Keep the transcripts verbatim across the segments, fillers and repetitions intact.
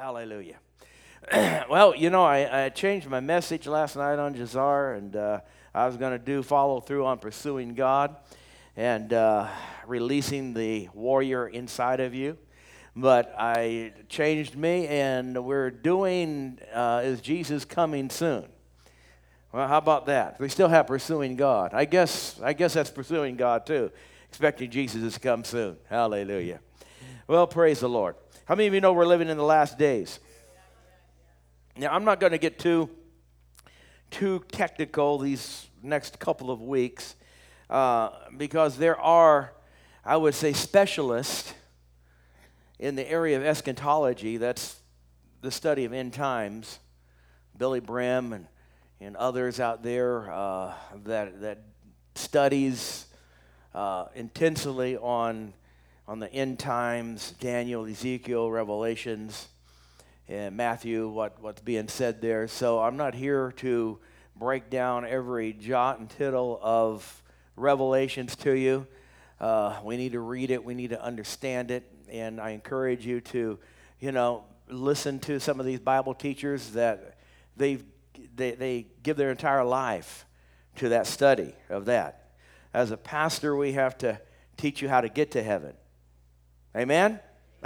Hallelujah. Well, you know, I, I changed my message last night on Jazar, and uh, I was going to do follow through on pursuing God and uh, releasing the warrior inside of you. But I changed me, and we're doing uh, Is Jesus Coming Soon? Well, how about that? We still have pursuing God. I guess I guess that's pursuing God too, expecting Jesus to come soon. Hallelujah. Well, praise the Lord. How many of you know we're living in the last days? Now, I'm not going to get too, too technical these next couple of weeks uh, because there are, I would say, specialists in the area of eschatology. That's the study of end times. Billy Brim and, and others out there uh, that, that studies uh, intensely on, on the end times, Daniel, Ezekiel, Revelations, and Matthew, what, what's being said there. So I'm not here to break down every jot and tittle of Revelations to you. Uh, we need to read it. We need to understand it. And I encourage you to, you know, listen to some of these Bible teachers that they've, they they give their entire life to that study of that. As a pastor, we have to teach you how to get to heaven. Amen?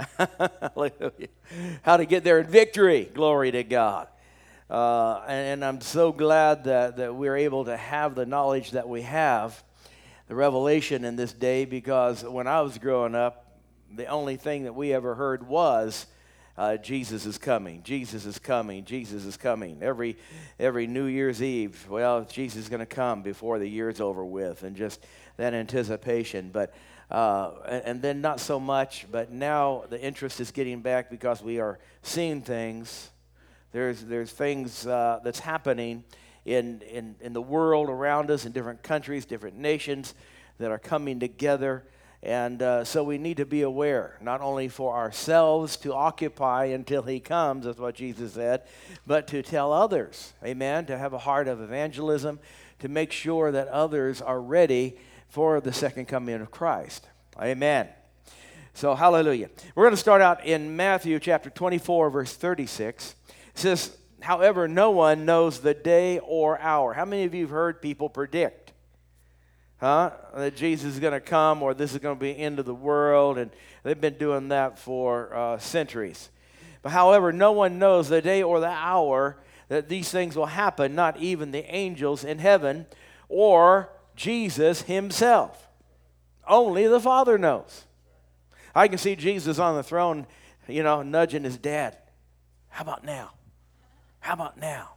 How to get there in victory. Glory to God. Uh, and, and I'm so glad that, that we're able to have the knowledge that we have, the revelation in this day, because when I was growing up, the only thing that we ever heard was uh, Jesus is coming, Jesus is coming, Jesus is coming. Every, every New Year's Eve, well, Jesus is going to come before the year's over with, and just that anticipation. But Uh, and, and then not so much, but now the interest is getting back because we are seeing things. There's there's things uh, that's happening in, in, in the world around us, in different countries, different nations that are coming together. And uh, so we need to be aware, not only for ourselves to occupy until he comes, that's what Jesus said, but to tell others, amen, to have a heart of evangelism, to make sure that others are ready for the second coming of Christ. Amen. So, hallelujah. We're going to start out in Matthew chapter twenty-four, verse thirty-six. It says, however, no one knows the day or hour. How many of you have heard people predict? Huh? That Jesus is going to come, or this is going to be the end of the world, and they've been doing that for uh, centuries. But however, no one knows the day or the hour that these things will happen, not even the angels in heaven or Jesus himself. Only the Father knows. I can see Jesus on the throne, you know, nudging his dad. How about now? How about now?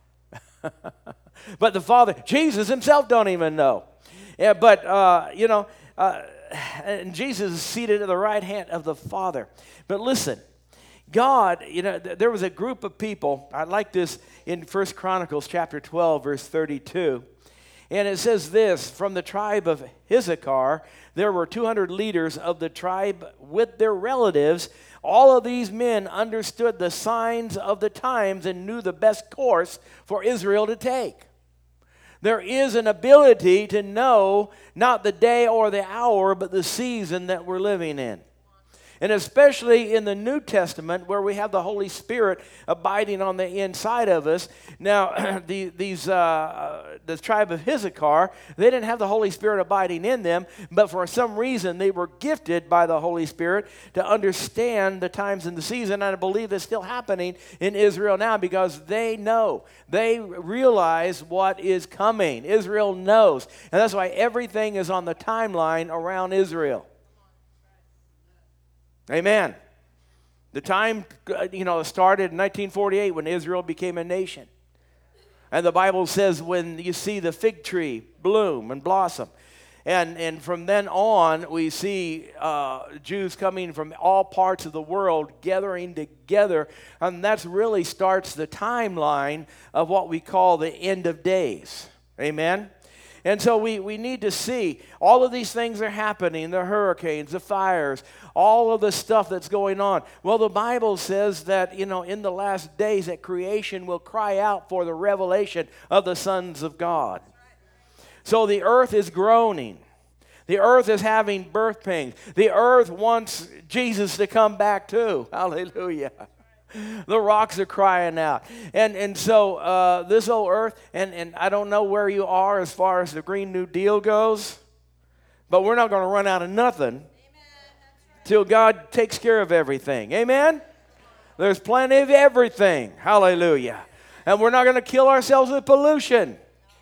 But the Father, Jesus himself don't even know. Yeah, but, uh, you know, uh, and Jesus is seated at the right hand of the Father. But listen, God, you know, th- there was a group of people. I like this in First Chronicles chapter twelve, verse thirty-two. And it says this, from the tribe of Issachar, there were two hundred leaders of the tribe with their relatives. All of these men understood the signs of the times and knew the best course for Israel to take. There is an ability to know not the day or the hour, but the season that we're living in. And especially in the New Testament, where we have the Holy Spirit abiding on the inside of us. Now, the, these uh, the tribe of Issachar, they didn't have the Holy Spirit abiding in them, but for some reason they were gifted by the Holy Spirit to understand the times and the season. And I believe that's still happening in Israel now because they know. They realize what is coming. Israel knows. And that's why everything is on the timeline around Israel. Amen. The time, you know, started in nineteen forty-eight when Israel became a nation. And the Bible says when you see the fig tree bloom and blossom. And, and from then on, we see uh, Jews coming from all parts of the world gathering together. And that really starts the timeline of what we call the end of days. Amen. And so we, we need to see all of these things are happening, the hurricanes, the fires, all of the stuff that's going on. Well, the Bible says that, you know, in the last days that creation will cry out for the revelation of the sons of God. So the earth is groaning. The earth is having birth pains. The earth wants Jesus to come back too. Hallelujah. The rocks are crying out. And and so uh, this old earth, and, and I don't know where you are as far as the Green New Deal goes, but we're not going to run out of nothing till God takes care of everything. Amen? There's plenty of everything. Hallelujah. And we're not going to kill ourselves with pollution.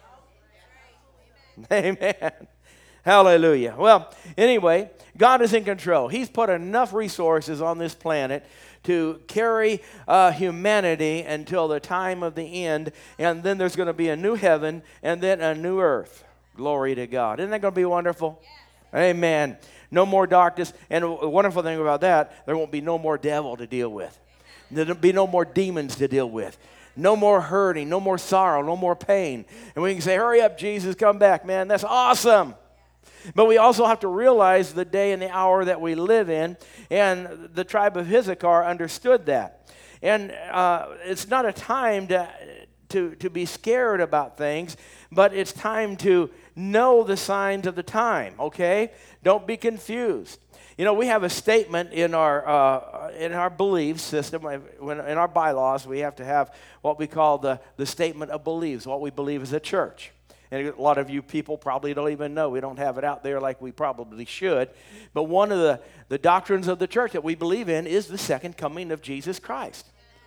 Amen. Hallelujah. Well, anyway, God is in control. He's put enough resources on this planet to carry uh, humanity until the time of the end, and then there's going to be a new heaven and then a new earth. Glory to God. Isn't that going to be wonderful? Yes. Amen. No more darkness. And a wonderful thing about that, there won't be no more devil to deal with. There'll be no more demons to deal with. No more hurting, no more sorrow, no more pain. And we can say, hurry up, Jesus, come back, man. That's awesome. But we also have to realize the day and the hour that we live in, and the tribe of Issachar understood that. And uh, it's not a time to, to, to be scared about things, but it's time to know the signs of the time, okay? Don't be confused. You know, we have a statement in our uh, in our belief system. When, in our bylaws, we have to have what we call the, the statement of beliefs, what we believe as a church. And a lot of you people probably don't even know. We don't have it out there like we probably should. But one of the, the doctrines of the church that we believe in is the second coming of Jesus Christ.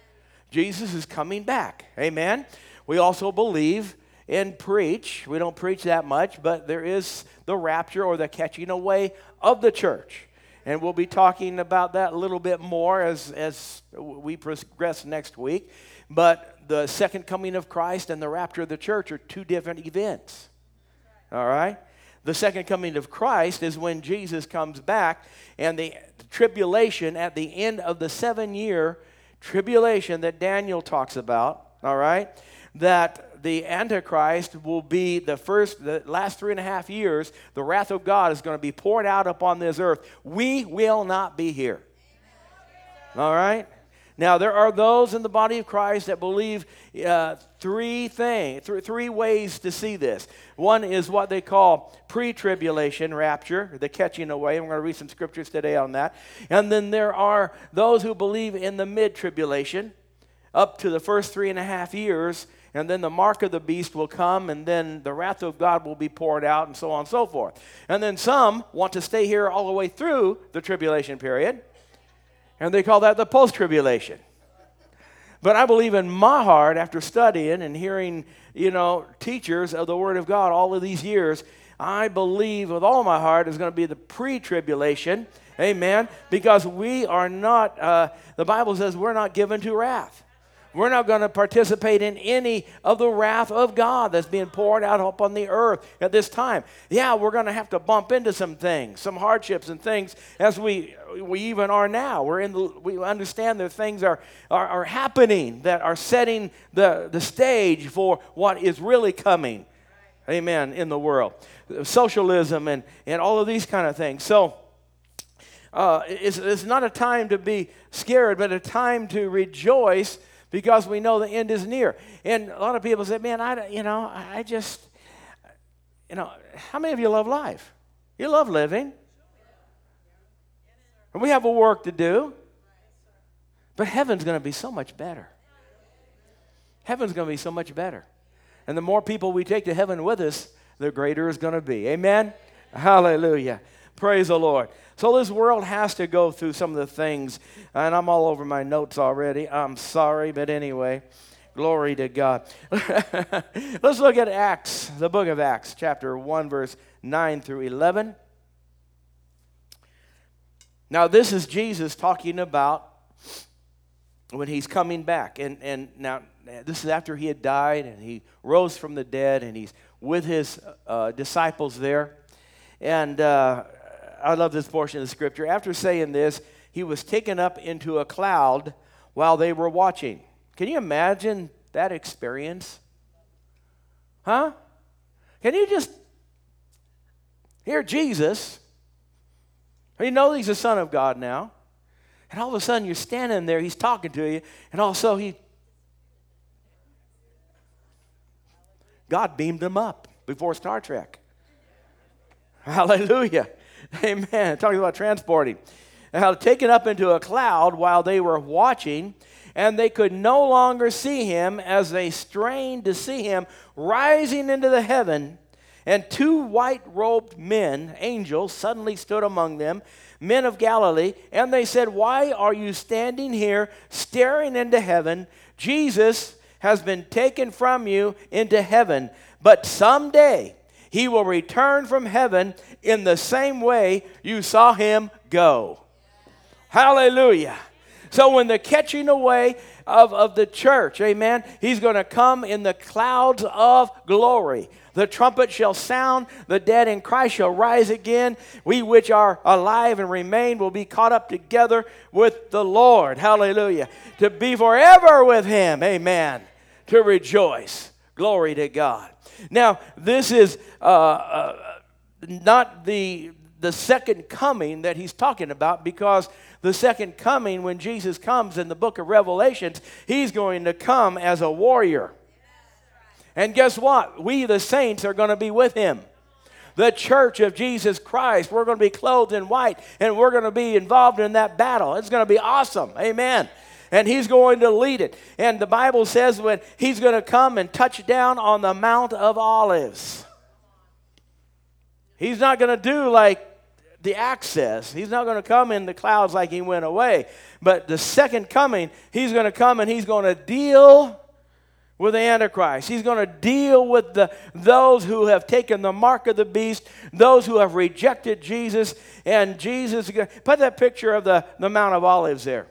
Jesus is coming back. Amen? We also believe and preach. We don't preach that much, but there is the rapture or the catching away of the church. And we'll be talking about that a little bit more as, as we progress next week. But the second coming of Christ and the rapture of the church are two different events. All right? The second coming of Christ is when Jesus comes back, and the tribulation at the end of the seven-year tribulation that Daniel talks about, all right, that the Antichrist will be the first, the last three and a half years, the wrath of God is going to be poured out upon this earth. We will not be here. All right? Now, there are those in the body of Christ that believe uh, three things, th- three ways to see this. One is what they call pre-tribulation rapture, the catching away. I'm going to read some scriptures today on that. And then there are those who believe in the mid-tribulation, up to the first three and a half years, and then the mark of the beast will come, and then the wrath of God will be poured out, and so on and so forth. And then some want to stay here all the way through the tribulation period, and they call that the post-tribulation. But I believe in my heart, after studying and hearing, you know, teachers of the Word of God all of these years, I believe with all my heart is going to be the pre-tribulation. Amen. Because we are not, uh, the Bible says we're not given to wrath. We're not going to participate in any of the wrath of God that's being poured out upon the earth at this time. Yeah, we're going to have to bump into some things, some hardships and things, as we we even are now. We're in the, we understand that things are, are, are happening that are setting the, the stage for what is really coming. Amen, in the world. Socialism and, and all of these kind of things. So, uh, it's, it's not a time to be scared, but a time to rejoice, because we know the end is near. And a lot of people say, man, I, you know, I just, you know, how many of you love life? You love living. And we have a work to do. But heaven's going to be so much better. Heaven's going to be so much better. And the more people we take to heaven with us, the greater it's going to be. Amen? Hallelujah. Praise the Lord. So this world has to go through some of the things, and I'm all over my notes already. I'm sorry, but anyway, glory to God. Let's look at Acts, the book of Acts, chapter one, verse nine through eleven. Now, this is Jesus talking about when he's coming back. And, and now, this is after he had died, and he rose from the dead, and he's with his uh, disciples there. And uh, I love this portion of the scripture. After saying this, he was taken up into a cloud while they were watching. Can you imagine that experience? Huh? Can you just hear Jesus? You know he's the Son of God now. And all of a sudden you're standing there, he's talking to you, and also he, God beamed him up before Star Trek. Hallelujah. Amen. Talking about transporting. Now, taken up into a cloud while they were watching, and they could no longer see him as they strained to see him rising into the heaven. And two white-robed men, angels, suddenly stood among them, men of Galilee, and they said, "Why are you standing here staring into heaven? Jesus has been taken from you into heaven, but someday he will return from heaven in the same way you saw him go." Hallelujah. So when the catching away of, of the church, amen, he's going to come in the clouds of glory. The trumpet shall sound, the dead in Christ shall rise again. We which are alive and remain will be caught up together with the Lord. Hallelujah. To be forever with him. Amen. To rejoice. Glory to God. Now, this is uh, uh, not the, the second coming that he's talking about, because the second coming, when Jesus comes in the book of Revelations, he's going to come as a warrior. And guess what? We, the saints, are going to be with him. The church of Jesus Christ, we're going to be clothed in white, and we're going to be involved in that battle. It's going to be awesome. Amen. And he's going to lead it. And the Bible says when he's going to come and touch down on the Mount of Olives. He's not going to do like the access. He's not going to come in the clouds like he went away. But the second coming, he's going to come and he's going to deal with the Antichrist. He's going to deal with the those who have taken the mark of the beast, those who have rejected Jesus. And Jesus, put that picture of the, the Mount of Olives there.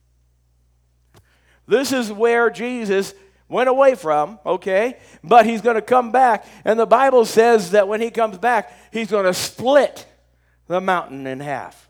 This is where Jesus went away from, okay? But he's going to come back. And the Bible says that when he comes back, he's going to split the mountain in half.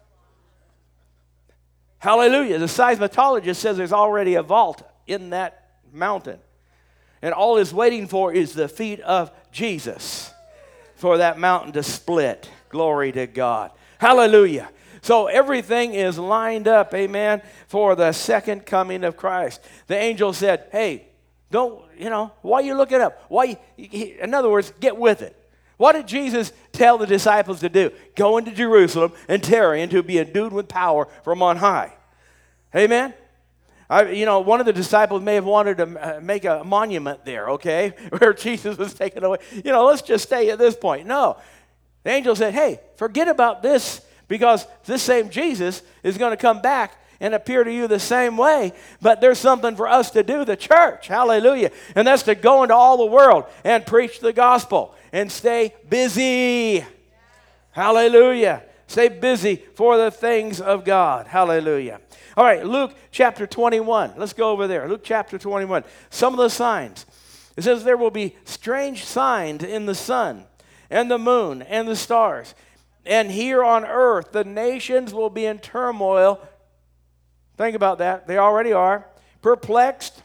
Hallelujah. The seismologist says there's already a vault in that mountain. And all it's waiting for is the feet of Jesus for that mountain to split. Glory to God. Hallelujah. So everything is lined up, amen, for the second coming of Christ. The angel said, hey, don't, you know, why are you looking up? Why? In other words, get with it. What did Jesus tell the disciples to do? Go into Jerusalem and tarry and to be endued with power from on high. Amen? I, you know, one of the disciples may have wanted to make a monument there, okay, where Jesus was taken away. You know, let's just stay at this point. No. The angel said, hey, forget about this, because this same Jesus is going to come back and appear to you the same way. But there's something for us to do, the church. Hallelujah. And that's to go into all the world and preach the gospel and stay busy. Hallelujah. Stay busy for the things of God. Hallelujah. All right, Luke chapter twenty-one. Let's go over there. Luke chapter twenty-one. Some of the signs. It says there will be strange signs in the sun and the moon and the stars. And here on earth, the nations will be in turmoil. Think about that. They already are. Perplexed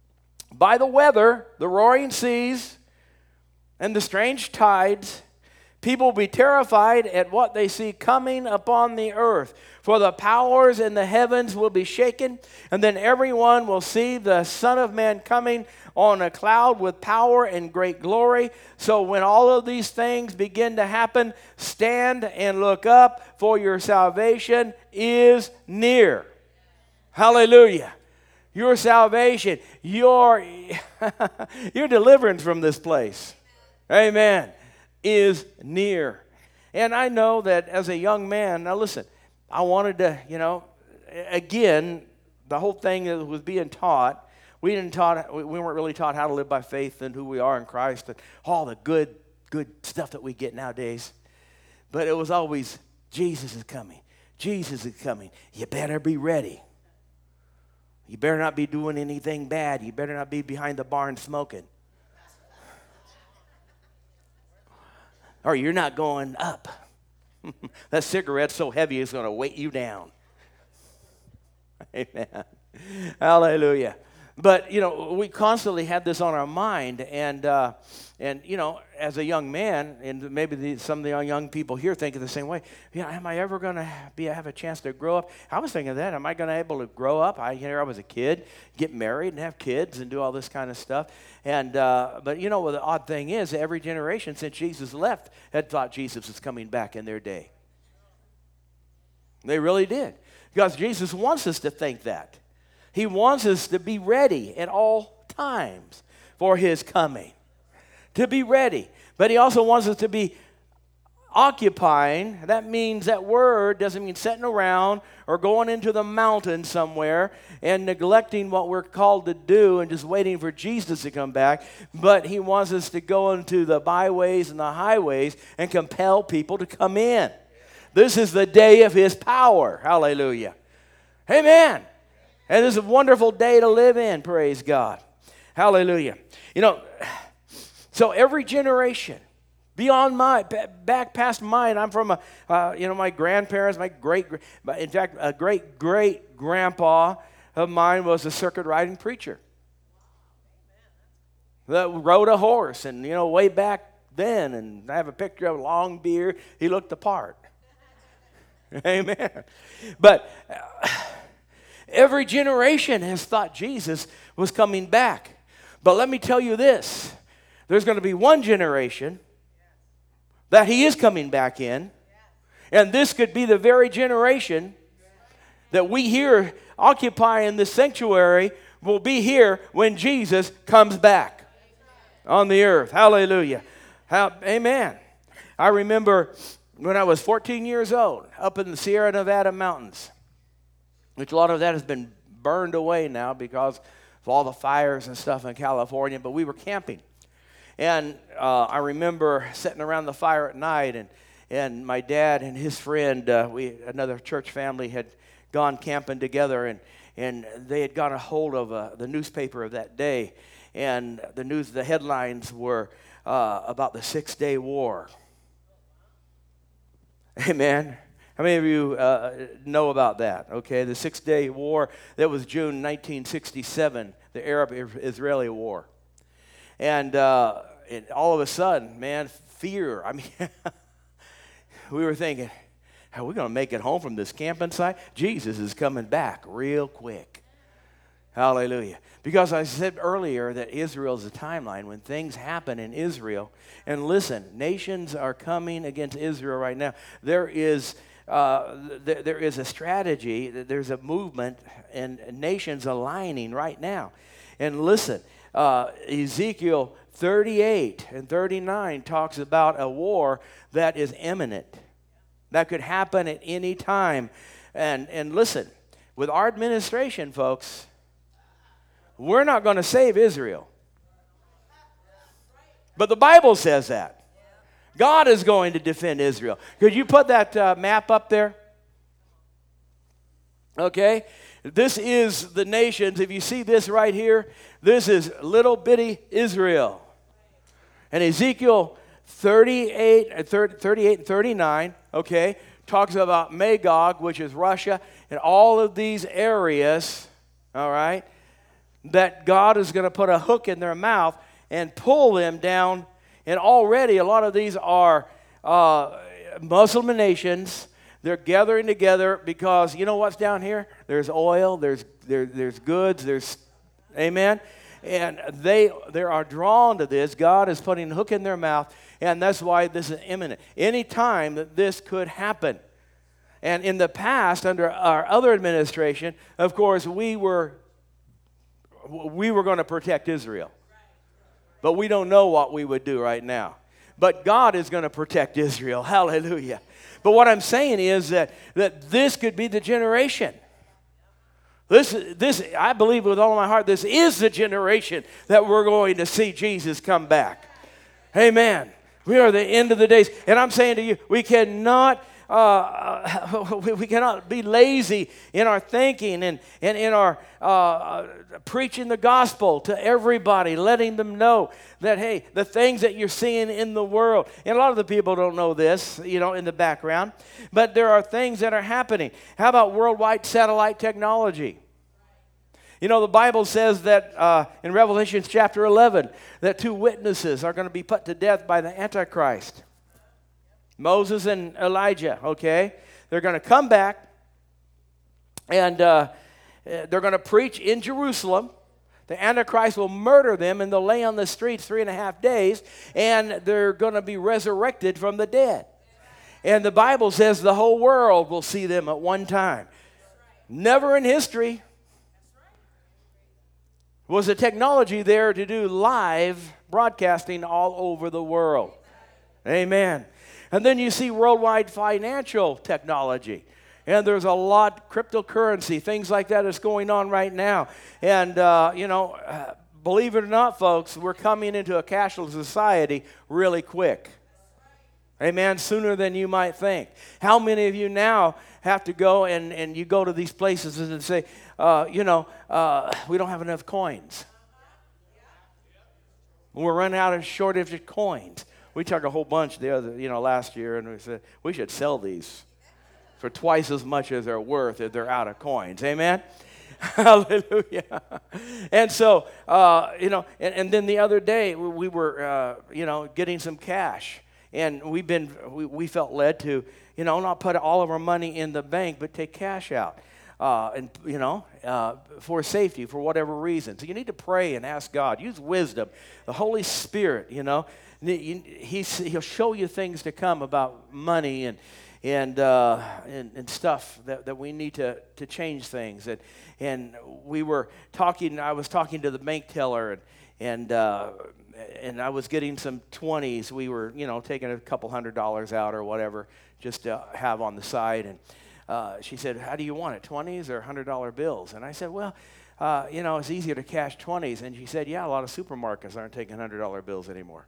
by the weather, the roaring seas, and the strange tides. People will be terrified at what they see coming upon the earth. For the powers in the heavens will be shaken, and then everyone will see the Son of Man coming on a cloud with power and great glory. So when all of these things begin to happen, stand and look up, for your salvation is near. Hallelujah. Your salvation, your, your deliverance from this place, amen, is near. And I know that as a young man, now listen, I wanted to, you know, again, the whole thing that was being taught, we didn't taught, we weren't really taught how to live by faith and who we are in Christ and all the good, good stuff that we get nowadays. But it was always, Jesus is coming. Jesus is coming. You better be ready. You better not be doing anything bad. You better not be behind the barn smoking. Or you're not going up. That cigarette's so heavy it's going to weight you down. Amen. Hallelujah. But, you know, we constantly had this on our mind. And, uh, and you know, as a young man, and maybe the, some of the young people here thinking the same way, yeah, am I ever going to be have a chance to grow up? I was thinking that. Am I going to be able to grow up? I, here I was a kid, get married and have kids and do all this kind of stuff. And uh, But, you know, well, the odd thing is, every generation since Jesus left had thought Jesus was coming back in their day. They really did. Because Jesus wants us to think that. He wants us to be ready at all times for his coming. To be ready. But he also wants us to be occupying. That means, that word doesn't mean sitting around or going into the mountain somewhere and neglecting what we're called to do and just waiting for Jesus to come back. But he wants us to go into the byways and the highways and compel people to come in. This is the day of his power. Hallelujah. Amen. And this is a wonderful day to live in. Praise God. Hallelujah. You know, so every generation, beyond my, back past mine, I'm from, a, uh, you know, my grandparents, my great, in fact, a great, great grandpa of mine was a circuit riding preacher that rode a horse, and, you know, way back then, and I have a picture of a long beard. He looked the part. Amen. But uh, every generation has thought Jesus was coming back. But let me tell you this. There's going to be one generation that he is coming back in. And this could be the very generation that we here occupying the sanctuary will be here when Jesus comes back on the earth. Hallelujah. How, amen. I remember when I was fourteen years old, up in the Sierra Nevada mountains, which a lot of that has been burned away now because of all the fires and stuff in California, but we were camping. And uh, I remember sitting around the fire at night, and, and my dad and his friend, uh, we another church family, had gone camping together, and, and they had got a hold of uh, the newspaper of that day, and the news, the headlines were uh, about the Six-Day War. Amen. How many of you uh, know about that? Okay, the Six-Day War, that was June nineteen sixty-seven, the Arab-Israeli War. And, uh, and all of a sudden, man, fear. I mean, we were thinking, are we going to make it home from this camping site? Jesus is coming back real quick. Hallelujah. Because I said earlier that Israel is a timeline when things happen in Israel. And listen, nations are coming against Israel right now. There is uh, th- there is a strategy, there's a movement, and nations aligning right now. And listen, uh, Ezekiel thirty-eight and thirty-nine talks about a war that is imminent, that could happen at any time. And, and listen, with our administration, folks, we're not going to save Israel. But the Bible says that. God is going to defend Israel. Could you put that uh, map up there? Okay. This is the nations. If you see this right here, this is little bitty Israel. And Ezekiel thirty-eight, thirty-eight and thirty-nine, okay, talks about Magog, which is Russia, and all of these areas, all right, that God is going to put a hook in their mouth and pull them down. And already a lot of these are uh, Muslim nations. They're gathering together because you know what's down here? There's oil, there's there, there's goods, there's, amen? And they they are drawn to this. God is putting a hook in their mouth, and that's why this is imminent. Any time that this could happen. And in the past, under our other administration, of course, we were we were going to protect Israel. But we don't know what we would do right now. But God is going to protect Israel. Hallelujah. But what I'm saying is that, that this could be the generation. This, this, I believe with all my heart, this is the generation that we're going to see Jesus come back. Amen. We are the end of the days. And I'm saying to you, we cannot uh, we cannot be lazy in our thinking and, and in our uh, preaching the gospel to everybody, letting them know that, hey, the things that you're seeing in the world, and a lot of the people don't know this, you know, in the background, but there are things that are happening. How about worldwide satellite technology? You know, the Bible says that uh, in Revelation chapter eleven, that two witnesses are going to be put to death by the Antichrist. Moses and Elijah, okay? They're going to come back, and uh, they're going to preach in Jerusalem. The Antichrist will murder them, and they'll lay on the streets three and a half days, and they're going to be resurrected from the dead. And the Bible says the whole world will see them at one time. Never in history. Was the technology there to do live broadcasting all over the world? Amen. And then you see worldwide financial technology. And there's a lot, cryptocurrency, things like that is going on right now. And, uh, you know, uh, believe it or not, folks, we're coming into a cashless society really quick. Amen, sooner than you might think. How many of you now have to go and, and you go to these places and say, uh, you know, uh, we don't have enough coins. We're running out of shortage of coins. We took a whole bunch the other, you know, last year, and we said we should sell these for twice as much as they're worth if they're out of coins. Amen. Hallelujah. And so, uh, you know, and, and then the other day we, we were, uh, you know, getting some cash, and we've been, we, we felt led to, you know, not put all of our money in the bank, but take cash out. Uh, and, you know, uh, for safety, for whatever reason. So you need to pray and ask God. Use wisdom. The Holy Spirit, you know, he's, he'll show you things to come about money and and uh, and, and stuff that, that we need to, to change things. And, and we were talking, I was talking to the bank teller, and and uh, and I was getting some twenties. We were, you know, taking a couple hundred dollars out or whatever just to have on the side. And Uh, she said, how do you want it, twenties or one hundred dollar bills? And I said, well, uh, you know, it's easier to cash twenties. And she said, yeah, a lot of supermarkets aren't taking one hundred dollar bills anymore.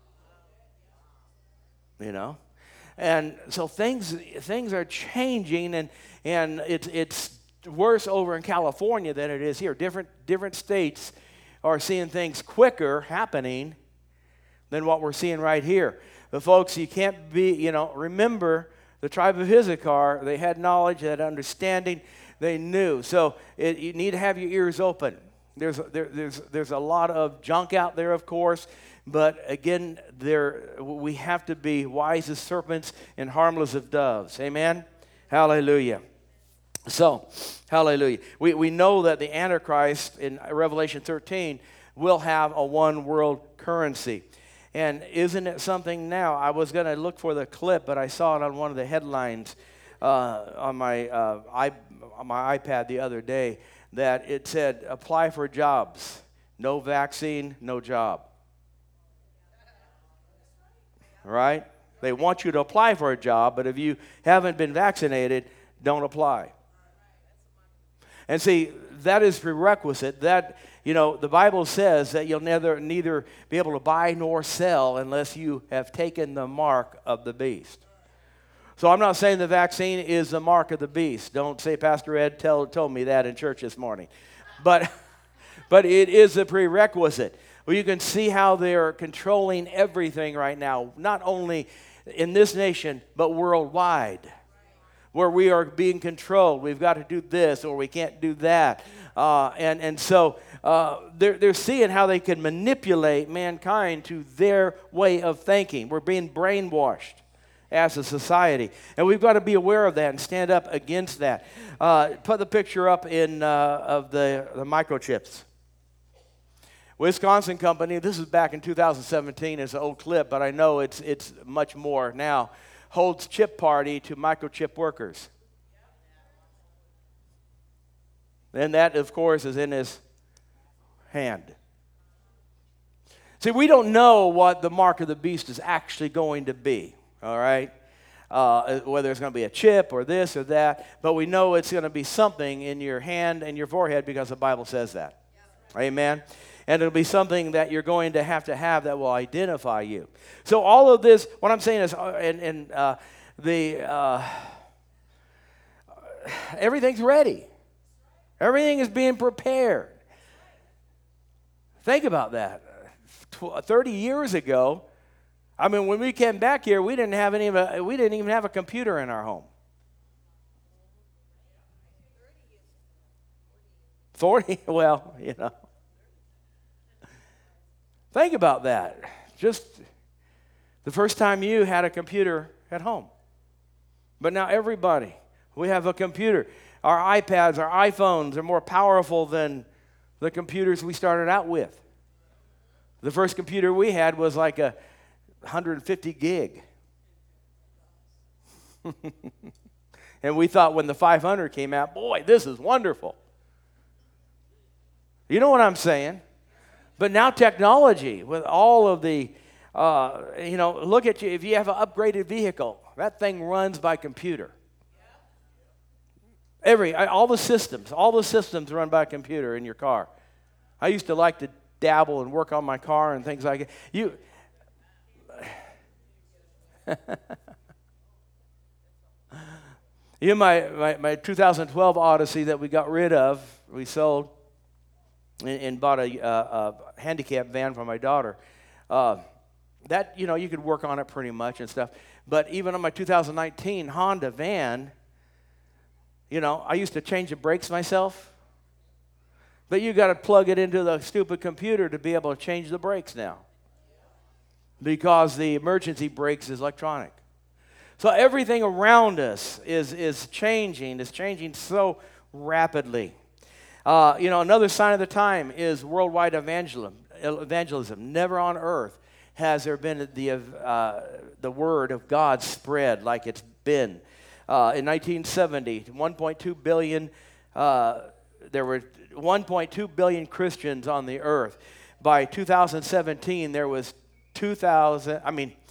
You know? And so things things are changing, and and it's it's worse over in California than it is here. Different different states are seeing things quicker happening than what we're seeing right here. But folks, you can't be, you know, remember, the tribe of Issachar, they had knowledge, they had understanding, they knew. So it, you need to have your ears open. There's, there, there's, there's a lot of junk out there, of course, but again, there, we have to be wise as serpents and harmless as doves. Amen? Hallelujah. So, hallelujah. We, we know that the Antichrist in Revelation thirteen will have a one world currency. And isn't it something now? I was going to look for the clip, but I saw it on one of the headlines uh, on my uh, i on my iPad the other day, that it said, apply for jobs. No vaccine, no job. Right? They want you to apply for a job, but if you haven't been vaccinated, don't apply. And see, that is prerequisite. That, you know, the Bible says that you'll neither, neither be able to buy nor sell unless you have taken the mark of the beast. So I'm not saying the vaccine is the mark of the beast. Don't say Pastor Ed tell, told me that in church this morning. But, but it is a prerequisite. Well, you can see how they're controlling everything right now, not only in this nation, but worldwide, where we are being controlled. We've got to do this or we can't do that. Uh, and, and so uh, they're, they're seeing how they can manipulate mankind to their way of thinking. We're being brainwashed as a society. And we've got to be aware of that and stand up against that. Uh, put the picture up in uh, of the, the microchips. Wisconsin company, this is back in two thousand seventeen, it's an old clip, but I know it's it's much more now, holds chip party to microchip workers. And that, of course, is in his hand. See, we don't know what the mark of the beast is actually going to be, all right? Uh, whether it's going to be a chip or this or that, but we know it's going to be something in your hand and your forehead because the Bible says that. Yeah. Amen? And it'll be something that you're going to have to have that will identify you. So all of this, what I'm saying is, uh, and, and uh, the uh, everything's ready. Everything is being prepared. Think about that. thirty years ago, I mean, when we came back here, we didn't have any of a, we didn't even have a computer in our home. forty, well, you know. Think about that. Just the first time you had a computer at home. But now everybody, we have a computer. Our iPads, our iPhones are more powerful than the computers we started out with. The first computer we had was like a one hundred fifty gig. And we thought when the five hundred came out, boy, this is wonderful. You know what I'm saying? But now technology, with all of the, uh, you know, look at you. If you have an upgraded vehicle, that thing runs by computer. Every, all the systems, all the systems run by computer in your car. I used to like to dabble and work on my car and things like that. You, you know, my, my, my two thousand twelve Odyssey that we got rid of, we sold, and, and bought a, a, a handicap van for my daughter. Uh, that, you know, you could work on it pretty much and stuff. But even on my two thousand nineteen Honda van, you know, I used to change the brakes myself. But you got to plug it into the stupid computer to be able to change the brakes now, because the emergency brakes is electronic. So everything around us is, is changing. It's changing so rapidly. Uh, you know, another sign of the time is worldwide evangelism. Evangelism. Never on earth has there been the, uh, the word of God spread like it's been. Uh, in nineteen seventy, one point two billion, uh, there were one point two billion Christians on the earth. By two thousand seventeen, there was two thousand, I mean,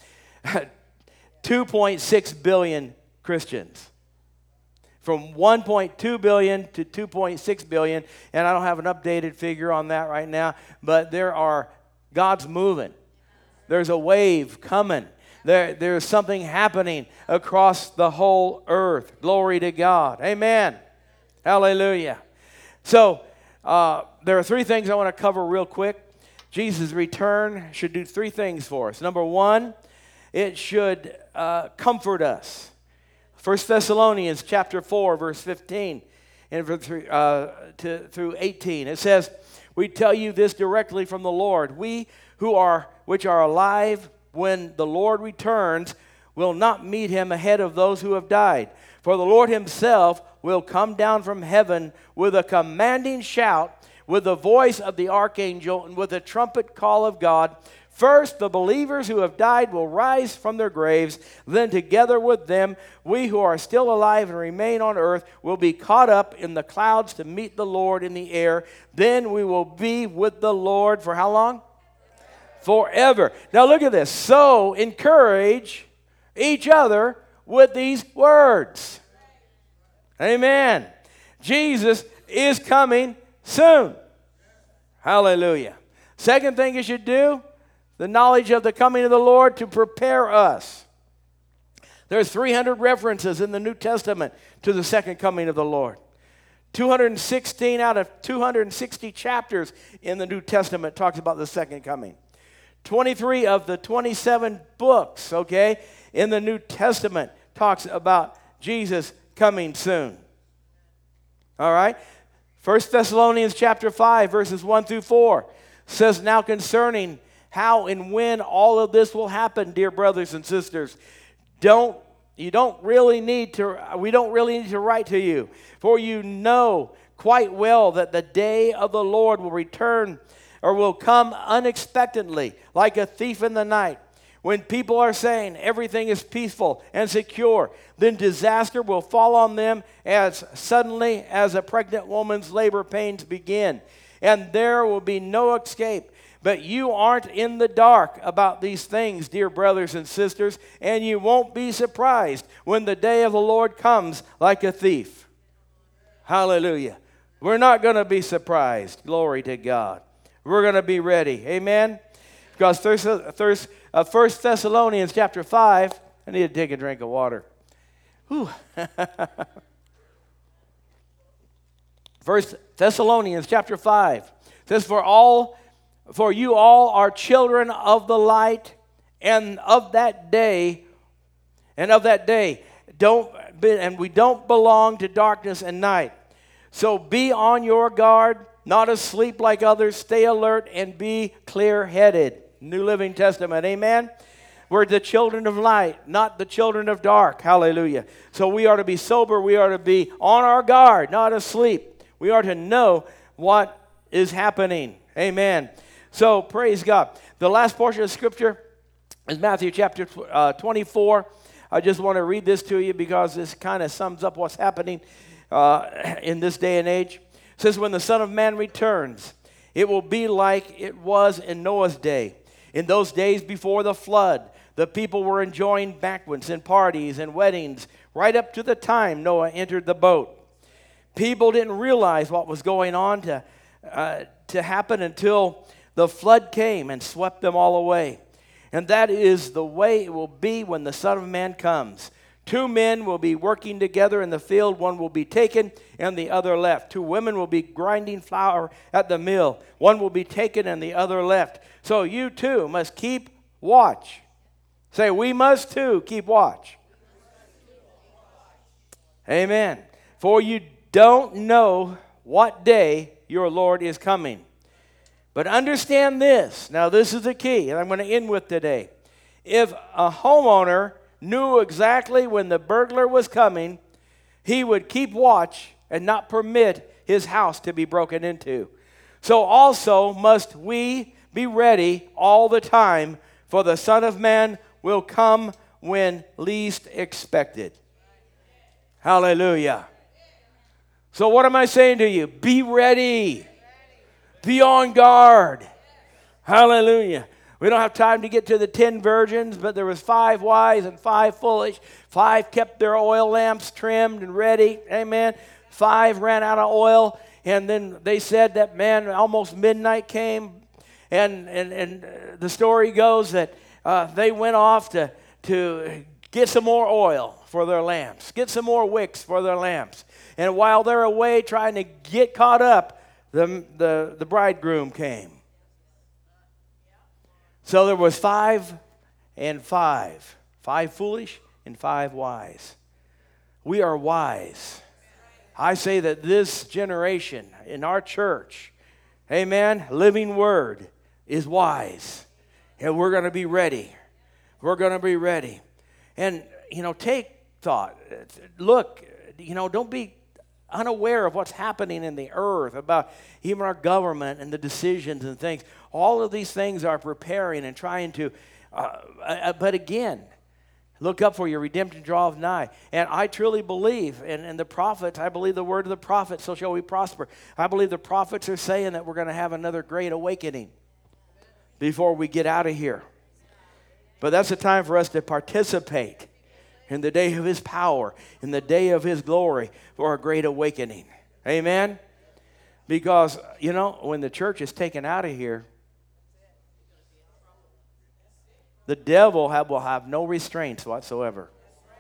two point six billion Christians. From one point two billion to two point six billion, and I don't have an updated figure on that right now, but there are, God's moving. There's a wave coming. There, there's something happening across the whole earth. Glory to God. Amen. Hallelujah. So, uh, there are three things I want to cover real quick. Jesus' return should do three things for us. Number one, it should uh, comfort us. First Thessalonians chapter four, verse fifteen and uh, to, through eighteen. It says, "We tell you this directly from the Lord. We who are which are alive when the Lord returns will not meet him ahead of those who have died. For the Lord himself will come down from heaven with a commanding shout, with the voice of the archangel, and with the trumpet call of God. First, the believers who have died will rise from their graves. Then together with them, we who are still alive and remain on earth will be caught up in the clouds to meet the Lord in the air. Then we will be with the Lord for how long? Forever." Now look at this. "So encourage each other with these words." Amen. Jesus is coming soon. Hallelujah. Second thing you should do, the knowledge of the coming of the Lord to prepare us. There's three hundred references in the New Testament to the second coming of the Lord. two hundred sixteen out of two hundred sixty chapters in the New Testament talks about the second coming. twenty-three of the twenty-seven books, okay, in the New Testament talks about Jesus coming soon. All right? First Thessalonians chapter five, verses one through four says, "Now concerning how and when all of this will happen, dear brothers and sisters, don't you don't really need to we don't really need to write to you, for you know quite well that the day of the Lord will return or will come unexpectedly, like a thief in the night. When people are saying everything is peaceful and secure, then disaster will fall on them as suddenly as a pregnant woman's labor pains begin, and there will be no escape. But you aren't in the dark about these things, dear brothers and sisters, and you won't be surprised when the day of the Lord comes like a thief." Hallelujah. We're not going to be surprised. Glory to God. We're going to be ready. Amen? Because uh, First Thessalonians chapter five, I need to take a drink of water. Whew. First Thessalonians chapter five says, For all, for you all are children of the light, and of that day, and of that day, don't be, and we don't belong to darkness and night. So be on your guard, not asleep like others. Stay alert and be clear-headed. New Living Testament, amen? We're the children of light, not the children of dark. Hallelujah. So we are to be sober. We are to be on our guard, not asleep. We are to know what is happening. Amen. So praise God. The last portion of Scripture is Matthew chapter uh, twenty-four. I just want to read this to you because this kind of sums up what's happening uh, in this day and age. It says, when the Son of Man returns, It will be like it was in Noah's day. In those days before the flood, the people were enjoying banquets and parties and weddings right up to the time Noah entered the boat. People didn't realize what was going on to, uh, to happen until the flood came and swept them all away. And that is the way it will be when the Son of Man comes. Two men will be working together in the field. One will be taken and the other left. Two women will be grinding flour at the mill. One will be taken and the other left. So you too must keep watch. Say, we must too keep watch. Amen. For you don't know what day your Lord is coming. But understand this. Now this is the key, and I'm going to end with today. If a homeowner knew exactly when the burglar was coming, he would keep watch and not permit his house to be broken into. So also must we be ready all the time, for the Son of Man will come when least expected. Hallelujah. So what am I saying to you? Be ready. Be on guard. Hallelujah. We don't have time to get to the ten virgins, but there was five wise and five foolish. Five kept their oil lamps trimmed and ready. Amen. Five ran out of oil, and then they said that, man, almost midnight came, and and, and the story goes that uh, they went off to, to get some more oil for their lamps, get some more wicks for their lamps. And while they're away trying to get caught up, the, the, the bridegroom came. So there was five and five. Five foolish and five wise. We are wise. I say that this generation in our church, amen, Living Word, is wise. And we're going to be ready. We're going to be ready. And, you know, take thought. Look, you know, don't be unaware of what's happening in the earth, about even our government and the decisions and things. All of these things are preparing and trying to, uh, uh, but again, look up, for your redemption draweth nigh. And I truly believe, and, and the prophets, I believe the word of the prophet, so shall we prosper. I believe the prophets are saying that we're going to have another great awakening before we get out of here. But that's a time for us to participate in the day of His power, in the day of His glory, for a great awakening. Amen? Because, you know, when the church is taken out of here, the devil have, will have no restraints whatsoever.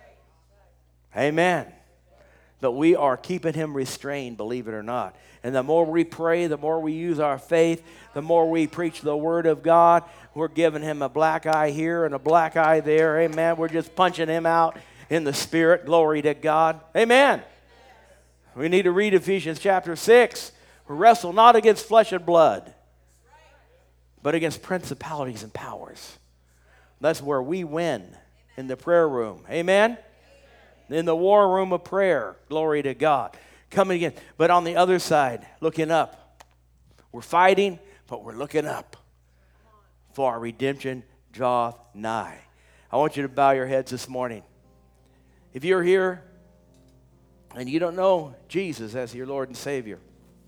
Amen. But we are keeping him restrained, believe it or not. And the more we pray, the more we use our faith, the more we preach the Word of God, we're giving him a black eye here and a black eye there. Amen. We're just punching him out in the Spirit. Glory to God. Amen. We need to read Ephesians chapter six. We wrestle not against flesh and blood, but against principalities and powers. That's where we win, in the prayer room. Amen? In the war room of prayer. Glory to God. Coming again. But on the other side, looking up. We're fighting, but we're looking up. For our redemption draweth nigh. I want you to bow your heads this morning. If you're here and you don't know Jesus as your Lord and Savior,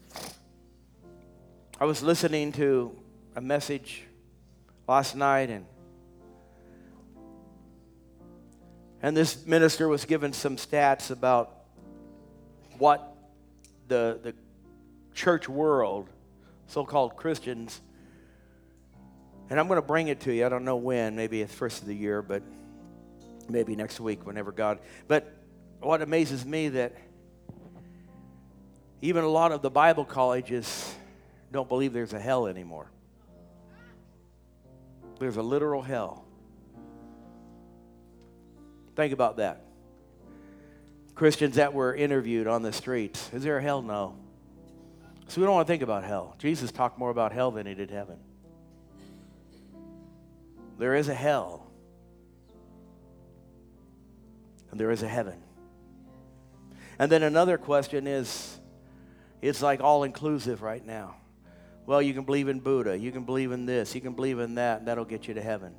I was listening to a message last night, and And this minister was given some stats about what the, the church world, so-called Christians, and I'm going to bring it to you. I don't know when, maybe it's first of the year, but maybe next week, whenever God. But what amazes me that even a lot of the Bible colleges don't believe there's a hell anymore. There's a literal hell. Think about that. Christians that were interviewed on the streets. Is there a hell? No. So we don't want to think about hell. Jesus talked more about hell than he did heaven. There is a hell. And there is a heaven. And then another question is, it's like all-inclusive right now. Well, you can believe in Buddha. You can believe in this. You can believe in that. And that'll get you to heaven.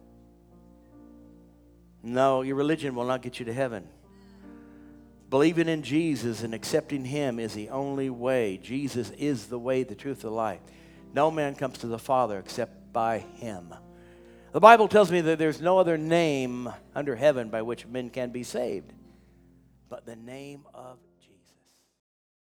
No, your religion will not get you to heaven. Believing in Jesus and accepting Him is the only way. Jesus is the way, the truth, the life. No man comes to the Father except by him. The Bible tells me that there's no other name under heaven by which men can be saved but the name of